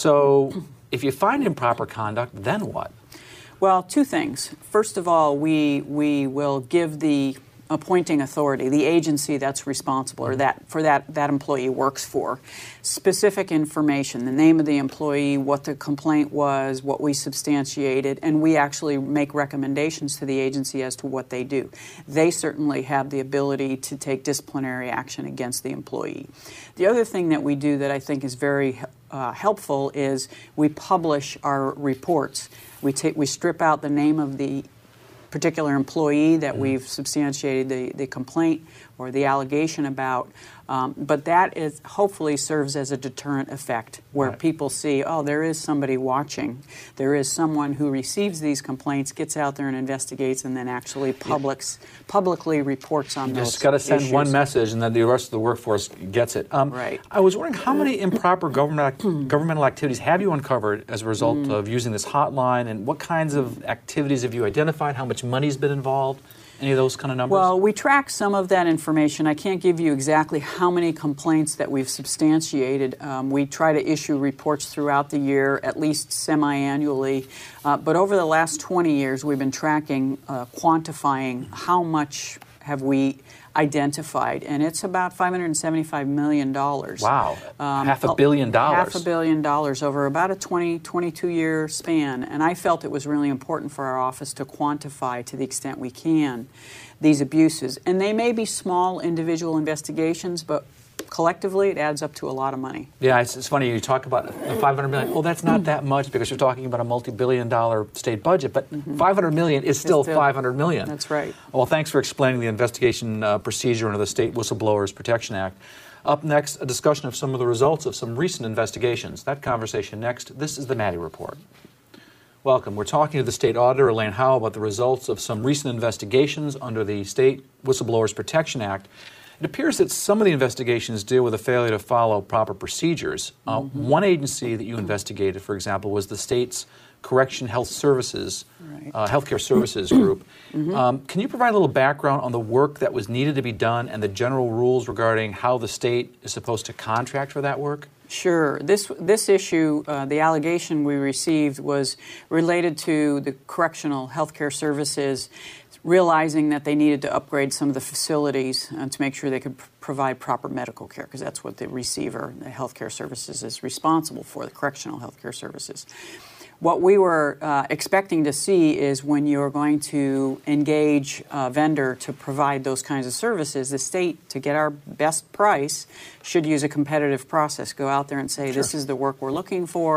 So if you find improper conduct, then what? Well, two things. First of all, we, we will give the appointing authority, the agency that's responsible or that for that that employee works for, specific information, the name of the employee, what the complaint was, what we substantiated, and we actually make recommendations to the agency as to what they do. They certainly have the ability to take disciplinary action against the employee. The other thing that we do that I think is very uh, helpful is we publish our reports. We take we strip out the name of the particular employee that we've substantiated the, the complaint or the allegation about, um, but that is hopefully serves as a deterrent effect where right. people see, oh, there is somebody watching. There is someone who receives these complaints, gets out there and investigates, and then actually publics, yeah. publicly reports on you those just got to send issues. one message, and then the rest of the workforce gets it. Um, right. I was wondering how many improper government governmental activities have you uncovered as a result mm. of using this hotline, and what kinds of activities have you identified? How much money's been involved? Any of those kind of numbers? Well, we track some of that information. I can't give you exactly how many complaints that we've substantiated. Um, we try to issue reports throughout the year, at least semi-annually. Uh, but over the last twenty years, we've been tracking, uh, quantifying how much have we identified, and it's about five hundred seventy-five million dollars. Wow, um, half a billion dollars. Half a billion dollars over about a twenty, twenty-two year span, and I felt it was really important for our office to quantify to the extent we can these abuses. And they may be small individual investigations, but collectively it adds up to a lot of money. Yeah, it's, it's funny, you talk about the five hundred million dollars. Well, that's not that much because you're talking about a multi-billion dollar state budget, but mm-hmm. five hundred million dollars is still, still five hundred million dollars. That's right. Well, thanks for explaining the investigation uh, procedure under the State Whistleblowers Protection Act. Up next, a discussion of some of the results of some recent investigations. That conversation next. This is the Maddie Report. Welcome. We're talking to the State Auditor, Elaine Howell, about the results of some recent investigations under the State Whistleblowers Protection Act. It appears that some of the investigations deal with a failure to follow proper procedures. Uh, mm-hmm. One agency that you investigated, for example, was the state's Correction Health Services, right. uh, Healthcare Services Group. Mm-hmm. um, can you provide a little background on the work that was needed to be done and the general rules regarding how the state is supposed to contract for that work? Sure. This this issue, uh, the allegation we received was related to the correctional healthcare services realizing that they needed to upgrade some of the facilities uh, to make sure they could pr- provide proper medical care, because that's what the receiver, the healthcare services, is responsible for, the correctional healthcare services. What we were uh, expecting to see is when you're going to engage a vendor to provide those kinds of services, the state, to get our best price, should use a competitive process. Go out there and say, sure. This is the work we're looking for.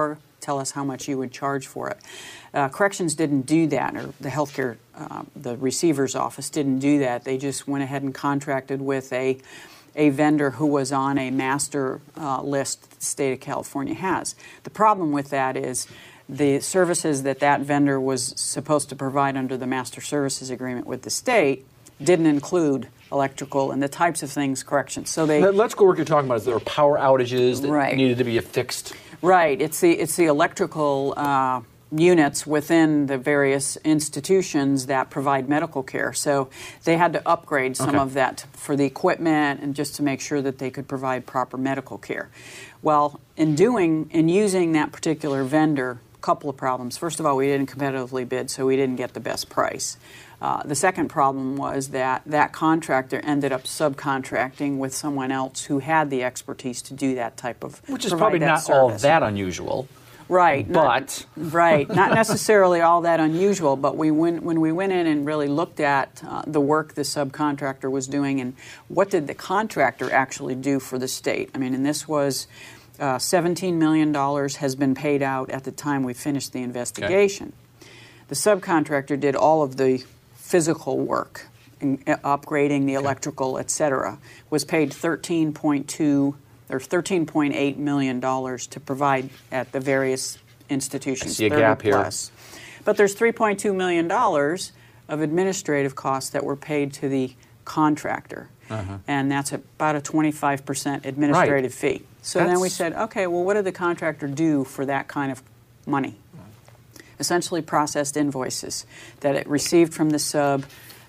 tell us how much you would charge for it. Uh, corrections didn't do that, or the healthcare, uh, the receiver's office didn't do that. They just went ahead and contracted with a a vendor who was on a master uh, list that the state of California has. The problem with that is the services that that vendor was supposed to provide under the master services agreement with the state didn't include electrical and the types of things corrections. So they electrical work you're talking about is there were power outages that right. needed to be fixed. Right. It's the it's the electrical uh, units within the various institutions that provide medical care. So they had to upgrade some okay. of that for the equipment and just to make sure that they could provide proper medical care. Well, in doing in using that particular vendor, a couple of problems. First of all, we didn't competitively bid, so we didn't get the best price. Uh, the second problem was that that contractor ended up subcontracting with someone else who had the expertise to do that type of Which is probably not all that unusual. Right. But. Not, right. Not necessarily all that unusual, but we went, when we went in and really looked at uh, the work the subcontractor was doing and what did the contractor actually do for the state. I mean, and this was uh, seventeen million dollars has been paid out at the time we finished the investigation. Okay. The subcontractor did all of the physical work, in, uh, upgrading the electrical, et cetera, was paid thirteen point two or thirteen point eight million dollars to provide at the various institutions. I see a gap plus. Here. But there's three point two million dollars of administrative costs that were paid to the contractor. Uh-huh. And that's about a twenty-five percent administrative right. fee. So that's... then we said, okay, well, what did the contractor do for that kind of money? Essentially processed invoices that it received from the sub,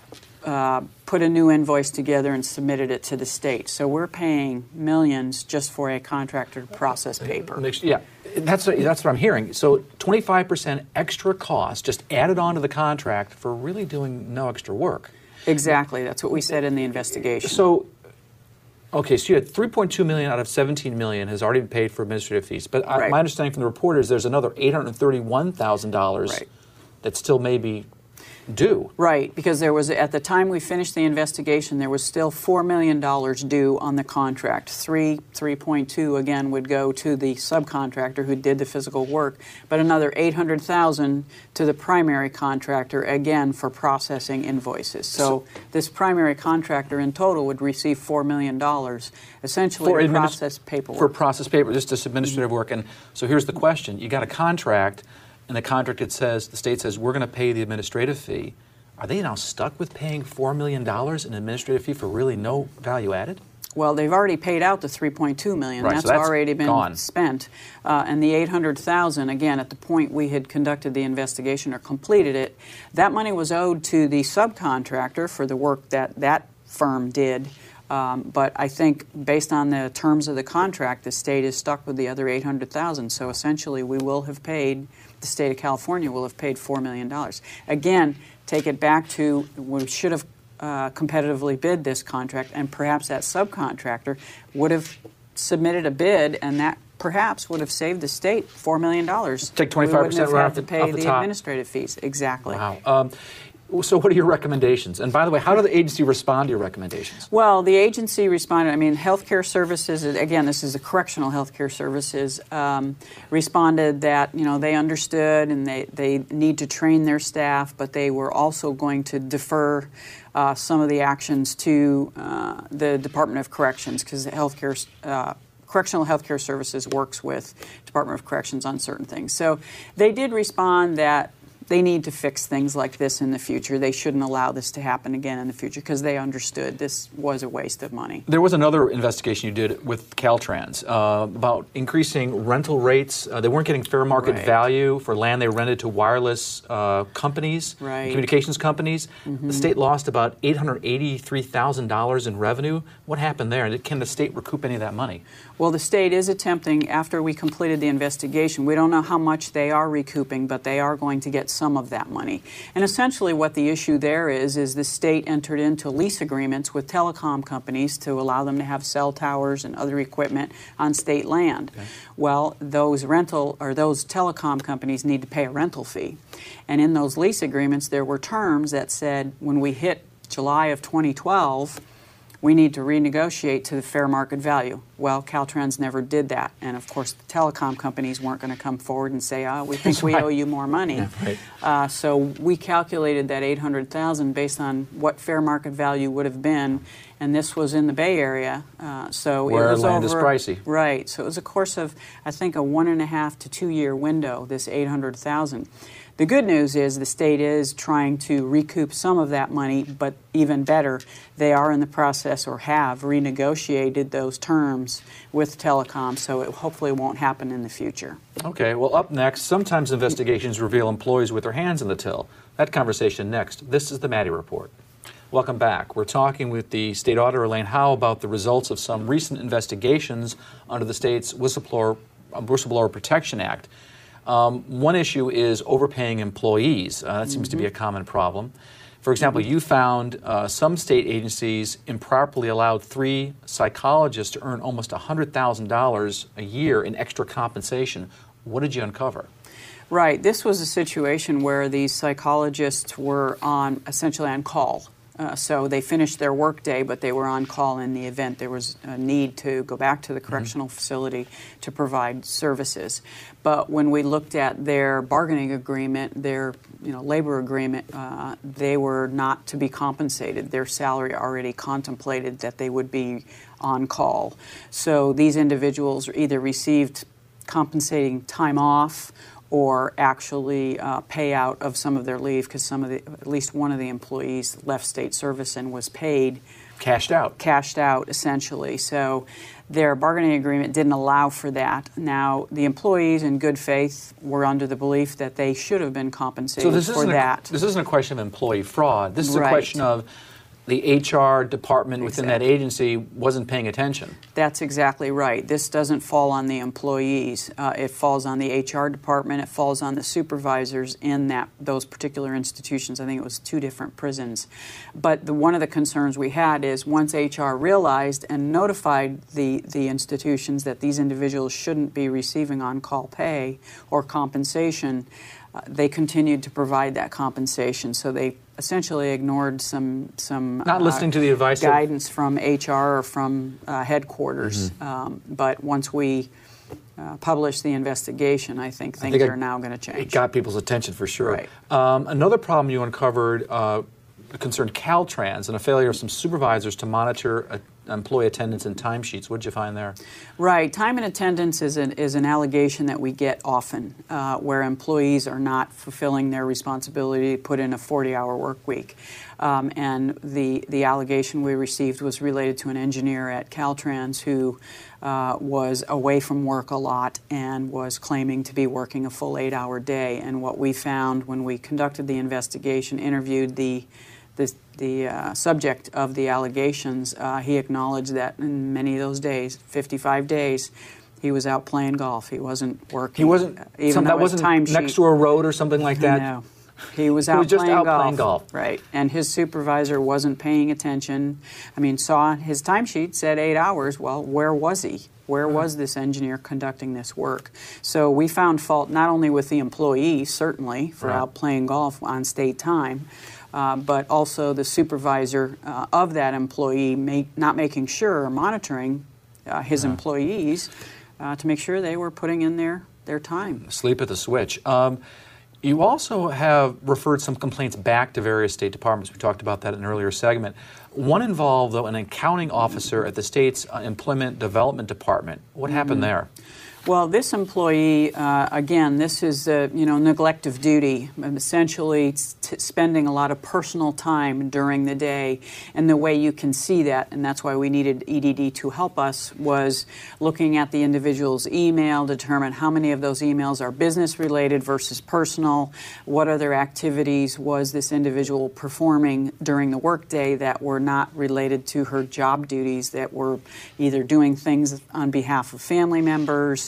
uh, put a new invoice together and submitted it to the state. So we're paying millions just for a contractor to process paper. Yeah, that's, that's what I'm hearing. So twenty-five percent extra cost just added on to the contract for really doing no extra work. Exactly. That's what we said in the investigation. So, okay, so you had three point two million dollars out of seventeen million dollars has already been paid for administrative fees. But right. I, my understanding from the report is there's another eight hundred thirty-one thousand dollars right. that still may be due. Right, because there was, at the time we finished the investigation, there was still four million dollars due on the contract. Three, three point two again would go to the subcontractor who did the physical work, but another eight hundred thousand dollars to the primary contractor, again, for processing invoices. So, so this primary contractor in total would receive four million dollars, essentially for to administ- process paperwork. For process paper, just this administrative mm-hmm. work. And so here's the question. You got a contract, and the contract, it says, the state says, we're going to pay the administrative fee. Are they now stuck with paying four million dollars in administrative fee for really no value added? Well, they've already paid out the three point two million dollars. Right, that's, so that's already been gone. spent. Uh, and the eight hundred thousand dollars, again, at the point we had conducted the investigation or completed it, that money was owed to the subcontractor for the work that that firm did. Um, but I think based on the terms of the contract, the state is stuck with the other eight hundred thousand dollars. So essentially we will have paid, the state of California will have paid four million dollars. Again, take it back to, we should have uh, competitively bid this contract, and perhaps that subcontractor would have submitted a bid, and that perhaps would have saved the state four million dollars. Take twenty-five percent right off to the, pay off the the top. administrative fees. Exactly. Wow. Um, So what are your recommendations? And by the way, how did the agency respond to your recommendations? Well, the agency responded, I mean, healthcare services, again, this is the correctional healthcare services, um, responded that, you know, they understood and they, they need to train their staff, but they were also going to defer uh, some of the actions to uh, the Department of Corrections, because the healthcare uh, Correctional Healthcare Services works with Department of Corrections on certain things. So they did respond that they need to fix things like this in the future. They shouldn't allow this to happen again in the future because they understood this was a waste of money. There was another investigation you did with Caltrans uh, about increasing rental rates. Uh, they weren't getting fair market right. value for land they rented to wireless uh, companies, right. communications companies. Mm-hmm. The state lost about eight hundred eighty-three thousand dollars in revenue. What happened there? Can the state recoup any of that money? Well, the state is attempting, after we completed the investigation, we don't know how much they are recouping, but they are going to get some of that money. And essentially what the issue there is, is the state entered into lease agreements with telecom companies to allow them to have cell towers and other equipment on state land. Okay. Well, those rental or those telecom companies need to pay a rental fee. And in those lease agreements, there were terms that said when we hit July of twenty twelve, we need to renegotiate to the fair market value. Well, Caltrans never did that. And of course, the telecom companies weren't going to come forward and say, oh, we think we owe you more money. Yeah, right. uh, so we calculated that eight hundred thousand dollars based on what fair market value would have been. And this was in the Bay Area. Uh, so Where it was land over, is pricey. Right. So it was a course of, I think, a one and a half to two year window, this eight hundred thousand dollars. The good news is the state is trying to recoup some of that money, but even better, they are in the process or have renegotiated those terms with telecom, so it hopefully won't happen in the future. Okay, well, up next, sometimes investigations reveal employees with their hands in the till. That conversation next. This is the Maddie Report. Welcome back. We're talking with the state auditor, Elaine Howe, about the results of some recent investigations under the state's Whistleblower, Whistleblower Protection Act. Um, one issue is overpaying employees. Uh, that seems mm-hmm. to be a common problem. For example, you found uh, some state agencies improperly allowed three psychologists to earn almost one hundred thousand dollars a year in extra compensation. What did you uncover? Right. This was a situation where these psychologists were on essentially on call. Uh, so they finished their workday, but they were on call in the event there was a need to go back to the correctional mm-hmm. facility to provide services. But when we looked at their bargaining agreement, their you know labor agreement, uh, they were not to be compensated. Their salary already contemplated that they would be on call. So these individuals either received compensating time off or actually uh, payout of some of their leave, because some of the, at least one of the employees left state service and was paid. Cashed out. Cashed out, essentially. So their bargaining agreement didn't allow for that. Now, the employees, in good faith, were under the belief that they should have been compensated so this for isn't that. A, this isn't a question of employee fraud. This is right. a question of the H R department within exactly. that agency wasn't paying attention. That's exactly right. This doesn't fall on the employees. Uh, it falls on the H R department. It falls on the supervisors in that those particular institutions. I think it was two different prisons. But the, one of the concerns we had is once H R realized and notified the, the institutions that these individuals shouldn't be receiving on-call pay or compensation, uh, they continued to provide that compensation. So they essentially ignored some some not uh, listening to the advice guidance of... from H R or from uh, headquarters. Mm-hmm. um, but once we uh, published the investigation, I think things I think are it, now going to change. It got people's attention for sure. Right. Um, another problem you uncovered uh, concerned Caltrans and a failure of some supervisors to monitor a employee attendance and timesheets. What did you find there? Right. Time and attendance is an, is an allegation that we get often, uh, where employees are not fulfilling their responsibility to put in a forty-hour work week. Um, and the, the allegation we received was related to an engineer at Caltrans who uh, was away from work a lot and was claiming to be working a full eight-hour day. And what we found when we conducted the investigation, interviewed the the, the uh, subject of the allegations, uh, he acknowledged that in many of those days, fifty-five days, he was out playing golf. He wasn't working. He wasn't. Even some, though that wasn't time next sheet, to a road or something like that. No, he was out, he was just playing, out golf. playing golf. Right, and his supervisor wasn't paying attention. I mean, saw his timesheet said eight hours. Well, where was he? Where was this engineer conducting this work? So we found fault not only with the employee, certainly, for right. out playing golf on state time, Uh, but also the supervisor uh, of that employee make, not making sure or monitoring uh, his yeah. employees uh, to make sure they were putting in their, their time. Sleep at the switch. Um, you also have referred some complaints back to various state departments. We talked about that in an earlier segment. One involved, though, an accounting officer at the state's uh, Employment Development Department. What mm-hmm. happened there? Well, this employee, uh, again, this is, uh, you know, neglect of duty, essentially t- spending a lot of personal time during the day. And the way you can see that, and that's why we needed E D D to help us, was looking at the individual's email, determine how many of those emails are business-related versus personal, what other activities was this individual performing during the workday that were not related to her job duties, that were either doing things on behalf of family members,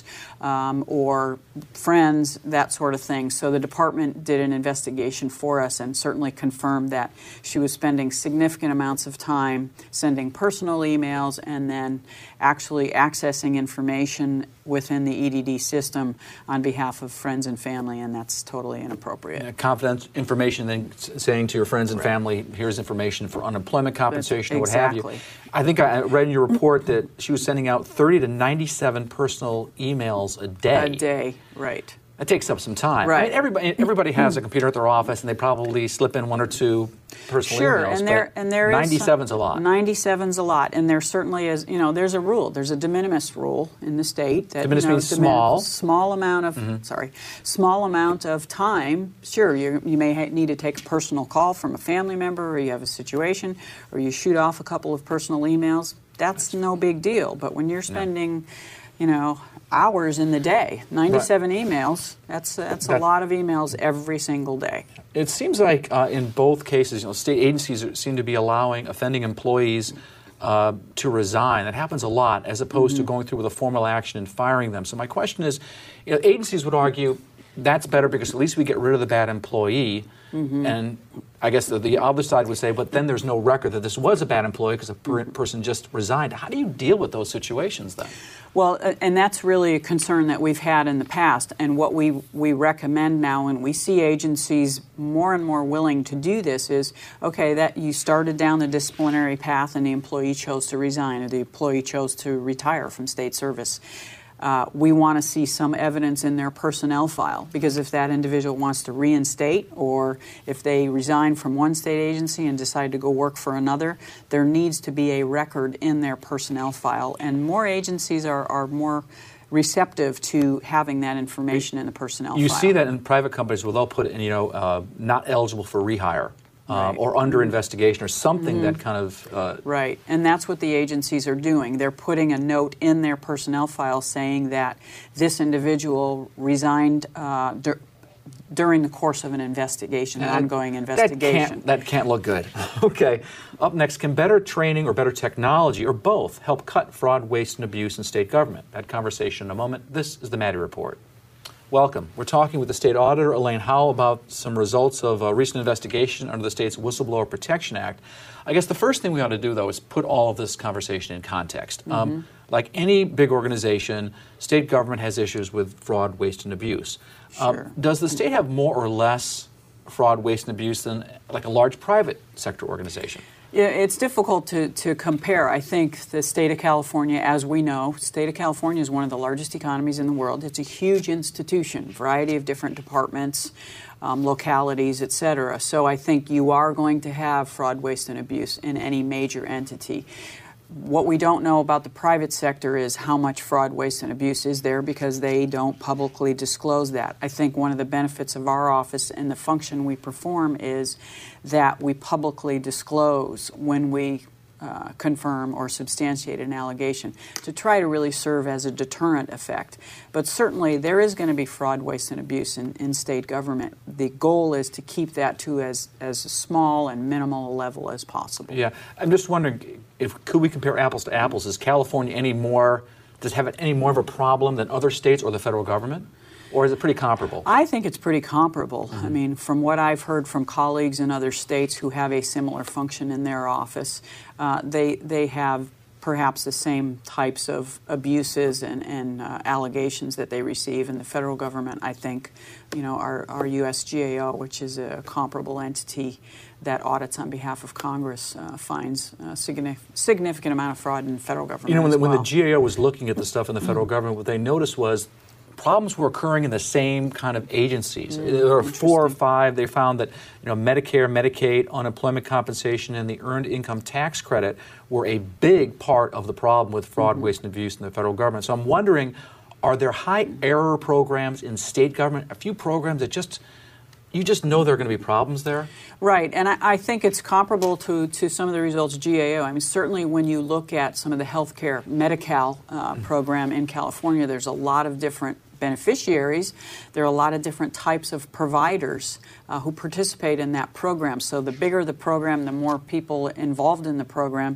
um, or friends, that sort of thing. So the department did an investigation for us and certainly confirmed that she was spending significant amounts of time sending personal emails and then actually accessing information within the E D D system on behalf of friends and family, and that's totally inappropriate. Yeah, confidential information, then saying to your friends and family, here's information for unemployment compensation, That's, or what exactly. have you. I think I read in your report that she was sending out thirty to ninety-seven personal emails a day. A day, right. That takes up some time. Right. I mean, everybody, everybody has a computer at their office, and they probably slip in one or two personal sure, emails. and there and there is ninety-seven's a lot. ninety-seven's a lot, and there certainly is. You know, there's a rule. There's a de minimis rule in the state. That, De minimis you know, means de small. minimis, small amount of mm-hmm. sorry, small amount of time. Sure, you you may ha- need to take a personal call from a family member, or you have a situation, or you shoot off a couple of personal emails. That's no big deal. But when you're spending, no. you know, hours in the day, ninety-seven right. emails, that's that's that, a lot of emails every single day. It seems like uh, in both cases, you know, state agencies are, seem to be allowing offending employees uh, to resign. That happens a lot, as opposed mm-hmm. to going through with a formal action and firing them. So my question is, you know, agencies would argue that's better because at least we get rid of the bad employee. Mm-hmm. And I guess the, the other side would say, but then there's no record that this was a bad employee because a per- person just resigned. How do you deal with those situations then? Well, uh, and that's really a concern that we've had in the past. And what we, we recommend now, and we see agencies more and more willing to do this, is, okay, that you started down the disciplinary path and the employee chose to resign, or the employee chose to retire from state service. Uh, we want to see some evidence in their personnel file, because if that individual wants to reinstate, or if they resign from one state agency and decide to go work for another, there needs to be a record in their personnel file. And more agencies are, are more receptive to having that information in the personnel you file. You see that in private companies where they'll put in, you know, uh, not eligible for rehire. Um, right. Or under investigation, or something mm-hmm. that kind of... Uh, right, and that's what the agencies are doing. They're putting a note in their personnel file saying that this individual resigned uh, dur- during the course of an investigation, an ongoing investigation. That can't, that can't look good. Okay. Up next, can better training or better technology, or both, help cut fraud, waste, and abuse in state government? That conversation in a moment. This is the Maddie Report. Welcome. We're talking with the State Auditor, Elaine Howell, about some results of a recent investigation under the state's Whistleblower Protection Act. I guess the first thing we ought to do, though, is put all of this conversation in context. Mm-hmm. Um, like any big organization, state government has issues with fraud, waste, and abuse. Sure. Um, does the state have more or less fraud, waste, and abuse than like a large private sector organization? Yeah, it's difficult to, to compare. I think the state of California, as we know, state of California is one of the largest economies in the world. It's a huge institution, variety of different departments, um, localities, et cetera. So I think you are going to have fraud, waste, and abuse in any major entity. What we don't know about the private sector is how much fraud, waste, and abuse is there, because they don't publicly disclose that. I think one of the benefits of our office and the function we perform is that we publicly disclose when we uh, confirm or substantiate an allegation, to try to really serve as a deterrent effect. But certainly there is going to be fraud, waste, and abuse in, in state government. The goal is to keep that to as, as small and minimal a level as possible. Yeah, I'm just wondering, if could we compare apples to apples? Is California any more, does it have any more of a problem than other states or the federal government? Or is it pretty comparable? I think it's pretty comparable. Mm-hmm. I mean, from what I've heard from colleagues in other states who have a similar function in their office, uh, they they have perhaps the same types of abuses and, and uh, allegations that they receive. In the federal government, I think, you know, our, our U S G A O, which is a comparable entity that audits on behalf of Congress, uh, finds a significant, significant amount of fraud in the federal government. You know, when the, well. when the G A O was looking at the stuff in the federal government, what they noticed was problems were occurring in the same kind of agencies. Mm, there were four or five. They found that, you know, Medicare, Medicaid, unemployment compensation, and the earned income tax credit were a big part of the problem with fraud, mm-hmm. waste, and abuse in the federal government. So I'm wondering, are there high error programs in state government? A few programs that just, you just know there are going to be problems there? Right, and I, I think it's comparable to, to some of the results of G A O. I mean, certainly when you look at some of the healthcare Medi-Cal uh, mm-hmm. program in California, there's a lot of different beneficiaries. There are a lot of different types of providers uh, who participate in that program. So the bigger the program, the more people involved in the program,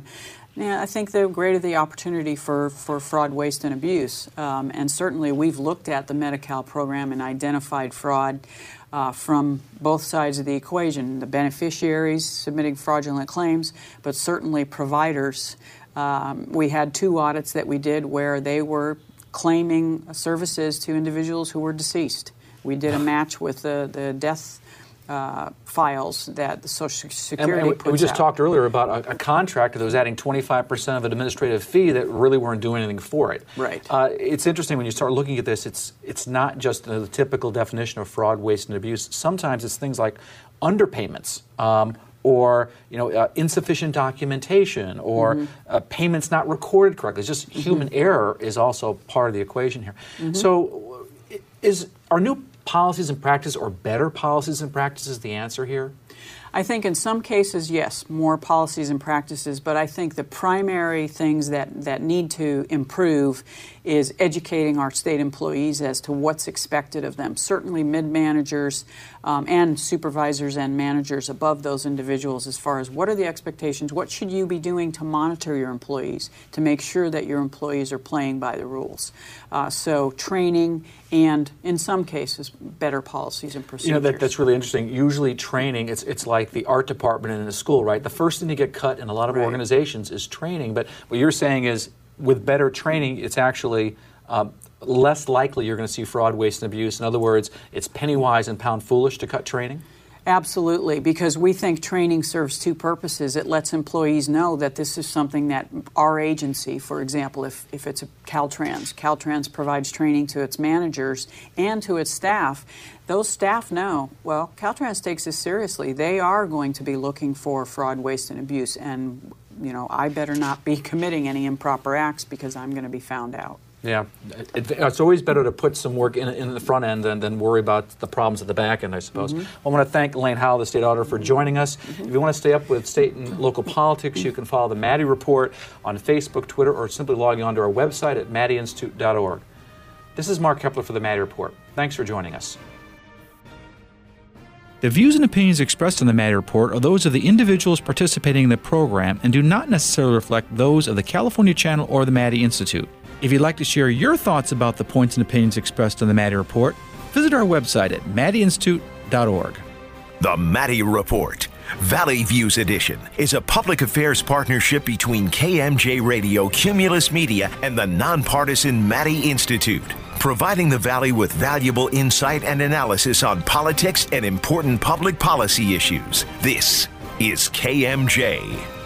Yeah, I think the greater the opportunity for, for fraud, waste, and abuse. Um, and certainly we've looked at the Medi-Cal program and identified fraud uh, from both sides of the equation, the beneficiaries submitting fraudulent claims, but certainly providers. Um, we had two audits that we did where they were claiming services to individuals who were deceased. We did a match with the, the death Uh, files that the Social Security and, and puts we just out. talked earlier about a, a contractor that was adding twenty-five percent of an administrative fee that really weren't doing anything for it. Right. Uh, it's interesting when you start looking at this, it's it's not just the typical definition of fraud, waste, and abuse. Sometimes it's things like underpayments, um, or you know, uh, insufficient documentation, or mm-hmm. uh, payments not recorded correctly. It's just mm-hmm. human error is also part of the equation here. Mm-hmm. So is our new policies and practices, or better policies and practices, the answer here? I think in some cases, yes, more policies and practices, but I think the primary things that, that need to improve is educating our state employees as to what's expected of them. Certainly mid-managers um, and supervisors and managers above those individuals as far as what are the expectations, what should you be doing to monitor your employees, to make sure that your employees are playing by the rules. Uh, so training and, in some cases, better policies and procedures. You know, that, that's really interesting. Usually training, it's, it's like the art department in a school, right? The first thing to get cut in a lot of right. organizations is training, but what you're saying is with better training, it's actually um, less likely you're going to see fraud, waste, and abuse. In other words, it's penny wise and pound foolish to cut training? Absolutely, because we think training serves two purposes. It lets employees know that this is something that our agency, for example, if, if it's a Caltrans, Caltrans provides training to its managers and to its staff. Those staff know, well, Caltrans takes this seriously. They are going to be looking for fraud, waste, and abuse, and you know, I better not be committing any improper acts because I'm going to be found out. Yeah, it, it's always better to put some work in, in the front end than, than worry about the problems at the back end, I suppose. Mm-hmm. I want to thank Elaine Howell, the State Auditor, for joining us. Mm-hmm. If you want to stay up with state and local politics, you can follow the Maddie Report on Facebook, Twitter, or simply logging on to our website at maddie institute dot org. This is Mark Kepler for the Maddie Report. Thanks for joining us. The views and opinions expressed in the Maddie Report are those of the individuals participating in the program and do not necessarily reflect those of the California Channel or the Maddie Institute. If you'd like to share your thoughts about the points and opinions expressed in the Maddie Report, visit our website at maddie institute dot org. The Maddie Report, Valley Views Edition, is a public affairs partnership between K M J Radio, Cumulus Media, and the nonpartisan Maddie Institute, providing the Valley with valuable insight and analysis on politics and important public policy issues. This is K M J.